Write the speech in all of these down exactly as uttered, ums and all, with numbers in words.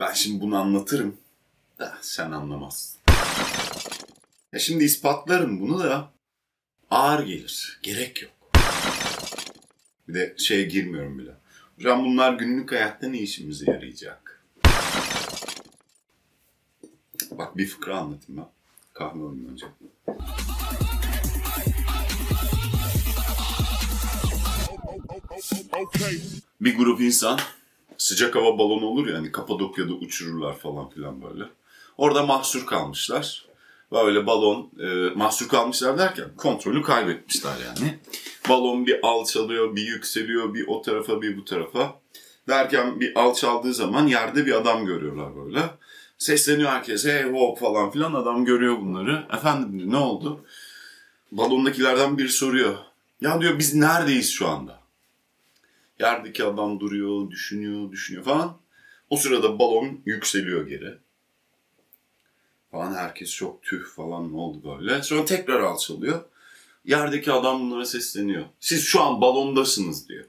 Ben şimdi bunu anlatırım da sen anlamazsın. Ya şimdi ispatlarım bunu da ağır gelir. Gerek yok. Bir de şeye girmiyorum bile. Hocam bunlar günlük hayatta ne işimize yarayacak? Bak bir fıkra anlatayım ben. Kahve alayım önce. Bir grup insan sıcak hava balonu olur ya hani Kapadokya'da uçururlar falan filan böyle. Orada mahsur kalmışlar. Böyle balon e, mahsur kalmışlar derken kontrolü kaybetmişler yani. Balon bir alçalıyor, bir yükseliyor, bir o tarafa bir bu tarafa. Derken bir alçaldığı zaman yerde bir adam görüyorlar böyle. Sesleniyor herkes, hey hop falan filan, adam görüyor bunları. Efendim diyor, ne oldu? Balondakilerden biri soruyor. Ya diyor biz neredeyiz şu anda? Yerdeki adam duruyor, düşünüyor, düşünüyor falan. O sırada balon yükseliyor geri. Falan herkes çok tüh falan ne oldu böyle. Sonra tekrar alçalıyor. Yerdeki adam bunlara sesleniyor. Siz şu an balondasınız diyor.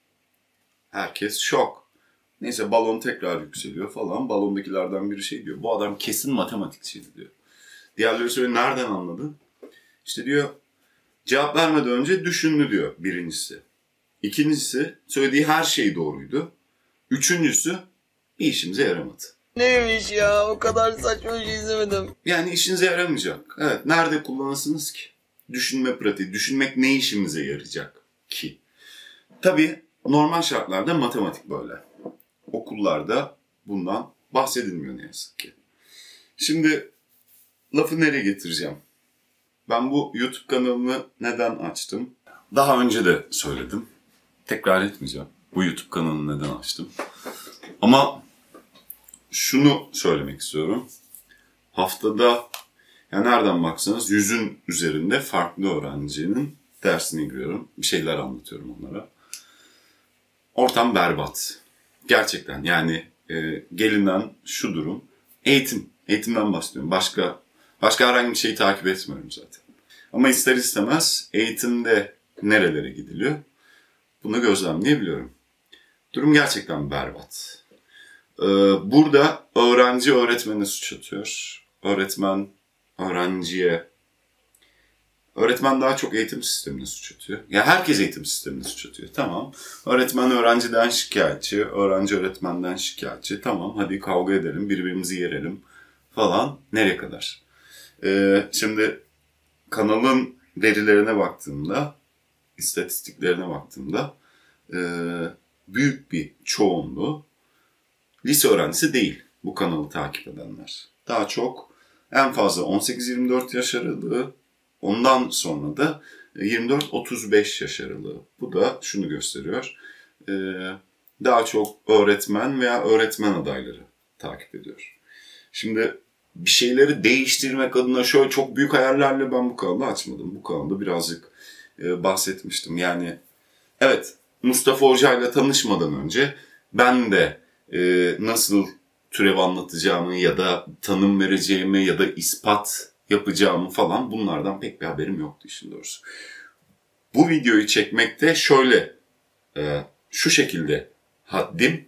Herkes şok. Neyse balon tekrar yükseliyor falan. Balondakilerden biri şey diyor. Bu adam kesin matematikçiydi diyor. Diğerleri söylüyor nereden anladın? İşte diyor cevap vermeden önce düşündü diyor birincisi. İkincisi söylediği her şey doğruydu. Üçüncüsü bir işimize yaramadı. Neymiş ya, o kadar saçma bir şey izlemedim. Yani işinize yaramayacak. Evet, nerede kullanırsınız ki? Düşünme pratiği. Düşünmek ne işimize yarayacak ki? Tabii normal şartlarda matematik böyle. Okullarda bundan bahsedilmiyor ne yazık ki. Şimdi lafı nereye getireceğim? Ben bu YouTube kanalını neden açtım? Daha önce de söyledim. Tekrar etmeyeceğim. Bu YouTube kanalını neden açtım? Ama şunu söylemek istiyorum. Haftada ya nereden baksanız yüzün üzerinde farklı öğrencinin dersine giriyorum. Bir şeyler anlatıyorum onlara. Ortam berbat. Gerçekten yani e, gelinen şu durum. Eğitim. Eğitimden bahsediyorum. Başka başka herhangi bir şeyi takip etmiyorum zaten. Ama ister istemez eğitimde nerelere gidiliyor? Bunu gözlemleyebiliyorum. Durum gerçekten berbat. Ee, burada öğrenci öğretmene suç atıyor. Öğretmen öğrenciye. Öğretmen daha çok eğitim sistemine suç atıyor. Ya yani herkes eğitim sistemine suç atıyor. Tamam. Öğretmen öğrenciden şikayetçi. Öğrenci öğretmenden şikayetçi. Tamam hadi kavga edelim. Birbirimizi yerelim falan. Nereye kadar? Ee, şimdi kanalın verilerine baktığımda, istatistiklerine baktığımda e, büyük bir çoğunluğu lise öğrencisi değil bu kanalı takip edenler. Daha çok en fazla on sekiz yirmi dört yaş aralığı, ondan sonra da yirmi dört otuz beş yaş aralığı. Bu da şunu gösteriyor. E, daha çok öğretmen veya öğretmen adayları takip ediyor. Şimdi bir şeyleri değiştirmek adına şöyle çok büyük hayallerle ben bu kanalı açmadım. Bu kanalda birazcık e, bahsetmiştim. Yani evet Mustafa Hoca ile tanışmadan önce ben de e, nasıl türev anlatacağımı ya da tanım vereceğimi ya da ispat yapacağımı falan bunlardan pek bir haberim yoktu işin doğrusu. Bu videoyu çekmekte şöyle e, şu şekilde haddim.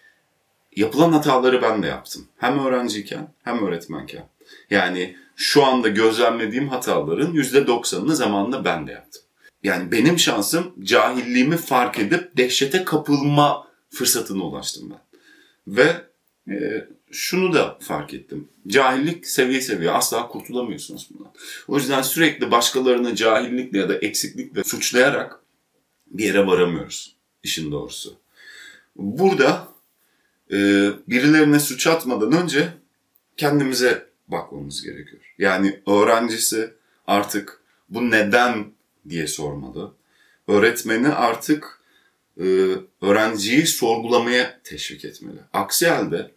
Yapılan hataları ben de yaptım. Hem öğrenciyken hem öğretmenken. Yani şu anda gözlemlediğim hataların yüzde doksanını zamanında ben de yaptım. Yani benim şansım cahilliğimi fark edip dehşete kapılma fırsatına ulaştım ben. Ve e, şunu da fark ettim. Cahillik seviye seviye asla kurtulamıyorsunuz bundan. O yüzden sürekli başkalarını cahillikle ya da eksiklikle suçlayarak bir yere varamıyoruz işin doğrusu. Burada e, birilerine suç atmadan önce kendimize bakmamız gerekiyor. Yani öğrencisi artık bu neden diye sormalı. Öğretmeni artık e, öğrenciyi sorgulamaya teşvik etmeli. Aksi halde,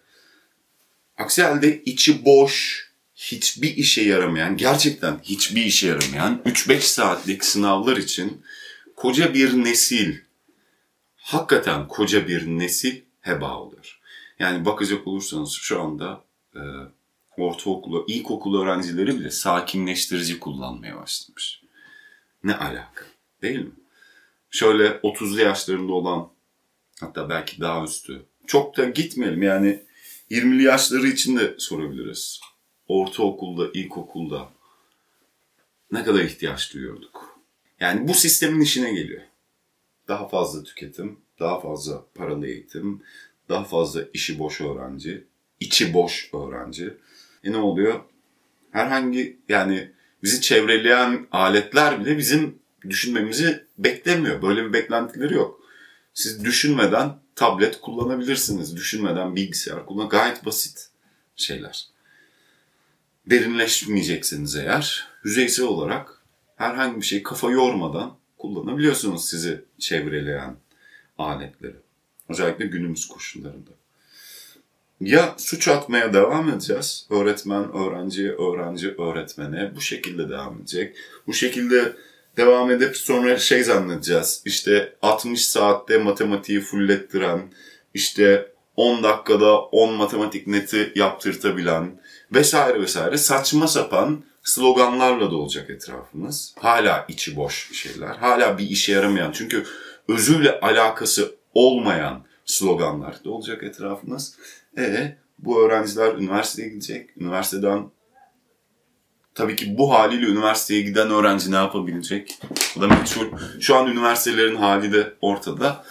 aksi halde içi boş, hiçbir işe yaramayan, gerçekten hiçbir işe yaramayan üç beş saatlik sınavlar için koca bir nesil, hakikaten koca bir nesil heba oluyor. Yani bakacak olursanız şu anda e, ortaokulu, ilkokul öğrencileri bile sakinleştirici kullanmaya başlamış. Ne alaka? Değil mi? Şöyle otuzlu yaşlarında olan, hatta belki daha üstü. Çok da gitmeyelim yani yirmili yaşları için de sorabiliriz. Ortaokulda, ilkokulda ne kadar ihtiyaç duyuyorduk? Yani bu sistemin işine geliyor. Daha fazla tüketim, daha fazla paralı eğitim, daha fazla işi boş öğrenci, içi boş öğrenci. E ne oluyor? Herhangi yani bizi çevreleyen aletler bile bizim düşünmemizi beklemiyor. Böyle bir beklentileri yok. Siz düşünmeden tablet kullanabilirsiniz. Düşünmeden bilgisayar kullan. Gayet basit şeyler. Derinleşmeyeceksiniz eğer. Yüzeysel olarak herhangi bir şey kafa yormadan kullanabiliyorsunuz sizi çevreleyen aletleri. Özellikle günümüz koşullarında. Ya suç atmaya devam edeceğiz. Öğretmen öğrenciye, öğrenci öğretmene bu şekilde devam edecek. Bu şekilde devam edip sonra şey zannedeceğiz. İşte altmış saatte matematiği fullettiren, işte on dakikada on matematik neti yaptırtabilen vesaire vesaire saçma sapan sloganlarla da olacak etrafımız. Hala içi boş şeyler. Hala bir işe yaramayan. Çünkü özüyle alakası olmayan sloganlar da olacak etrafımız. E bu öğrenciler üniversiteye gidecek. Üniversiteden tabii ki bu haliyle üniversiteye giden öğrenci ne yapabilecek? O da meçhul. Şu an üniversitelerin hali de ortada.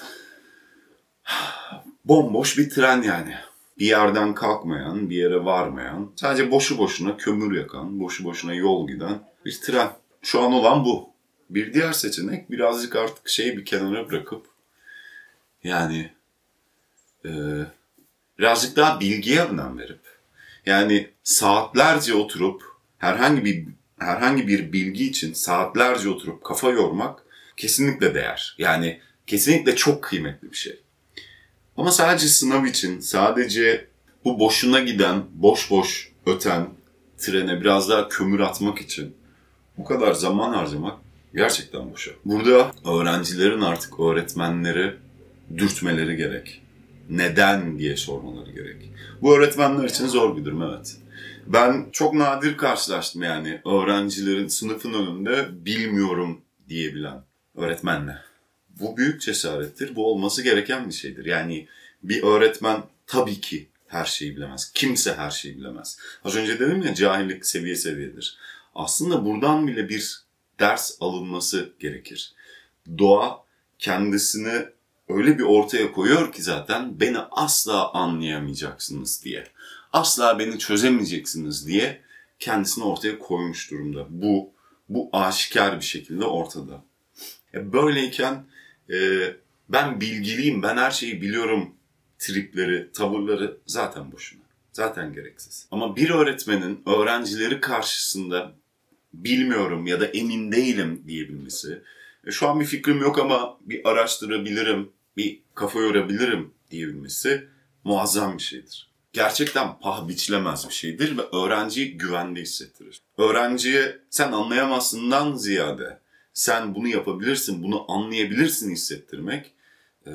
Bomboş bir tren yani. Bir yerden kalkmayan, bir yere varmayan, sadece boşu boşuna kömür yakan, boşu boşuna yol giden bir tren. Şu an olan bu. Bir diğer seçenek birazcık artık şeyi bir kenara bırakıp yani e, birazcık daha bilgiye önem verip yani saatlerce oturup herhangi bir herhangi bir bilgi için saatlerce oturup kafa yormak kesinlikle değer. Yani kesinlikle çok kıymetli bir şey. Ama sadece sınav için, sadece bu boşuna giden, boş boş öten trene biraz daha kömür atmak için bu kadar zaman harcamak gerçekten boşa. Burada öğrencilerin artık öğretmenleri dürtmeleri gerek. Neden diye sormaları gerek. Bu öğretmenler için zor bir durum, evet. Ben çok nadir karşılaştım yani öğrencilerin sınıfın önünde bilmiyorum diyebilen öğretmenle. Bu büyük cesarettir. Bu olması gereken bir şeydir. Yani bir öğretmen tabii ki her şeyi bilemez. Kimse her şeyi bilemez. Az önce dedim ya cahillik seviye seviyedir. Aslında buradan bile bir ders alınması gerekir. Doğa kendisini öyle bir ortaya koyuyor ki zaten beni asla anlayamayacaksınız diye. Asla beni çözemeyeceksiniz diye kendisini ortaya koymuş durumda. Bu, bu aşikar bir şekilde ortada. E böyleyken e, ben bilgiliyim, ben her şeyi biliyorum tripleri, tavırları zaten boşuna. Zaten gereksiz. Ama bir öğretmenin öğrencileri karşısında bilmiyorum ya da emin değilim diyebilmesi, e, şu an bir fikrim yok ama bir araştırabilirim, bir kafa yorabilirim diyebilmesi muazzam bir şeydir. Gerçekten paha biçilemez bir şeydir ve öğrenciyi güvende hissettirir. Öğrenciye sen anlayamazsından ziyade sen bunu yapabilirsin, bunu anlayabilirsin hissettirmek, e,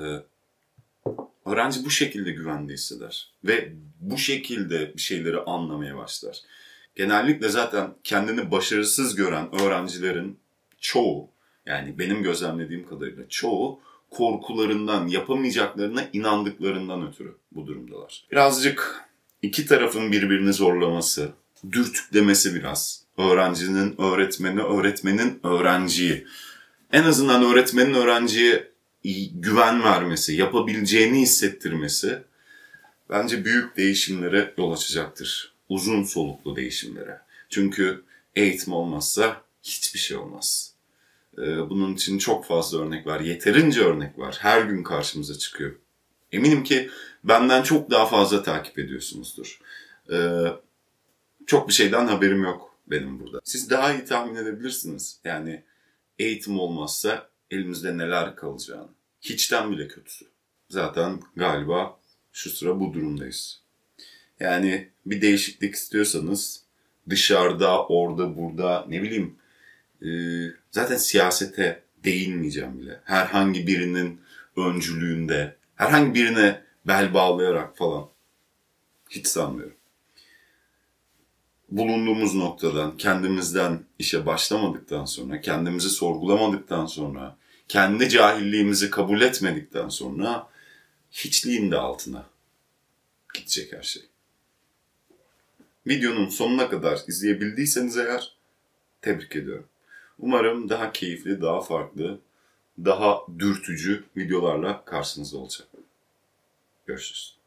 öğrenci bu şekilde güvende hisseder ve bu şekilde bir şeyleri anlamaya başlar. Genellikle zaten kendini başarısız gören öğrencilerin çoğu, yani benim gözlemlediğim kadarıyla çoğu korkularından, yapamayacaklarına inandıklarından ötürü bu durumdalar. Birazcık iki tarafın birbirini zorlaması, dürtüklemesi biraz. Öğrencinin öğretmeni, öğretmenin öğrenciyi. En azından öğretmenin öğrenciye güven vermesi, yapabileceğini hissettirmesi bence büyük değişimlere yol açacaktır. Uzun soluklu değişimlere. Çünkü eğitim olmazsa hiçbir şey olmaz. Bunun için çok fazla örnek var. Yeterince örnek var. Her gün karşımıza çıkıyor. Eminim ki benden çok daha fazla takip ediyorsunuzdur. Çok bir şeyden haberim yok benim burada. Siz daha iyi tahmin edebilirsiniz. Yani eğitim olmazsa elimizde neler kalacağını. Hiçten bile kötüsü. Zaten galiba şu sıra bu durumdayız. Yani bir değişiklik istiyorsanız dışarıda, orada, burada ne bileyim e, zaten siyasete değinmeyeceğim bile. Herhangi birinin öncülüğünde, herhangi birine bel bağlayarak falan hiç sanmıyorum. Bulunduğumuz noktadan, kendimizden işe başlamadıktan sonra, kendimizi sorgulamadıktan sonra, kendi cahilliğimizi kabul etmedikten sonra hiçliğin de altına gidecek her şey. Videonun sonuna kadar izleyebildiyseniz eğer tebrik ediyorum. Umarım daha keyifli, daha farklı, daha dürtücü videolarla karşınızda olacağım. Görüşürüz.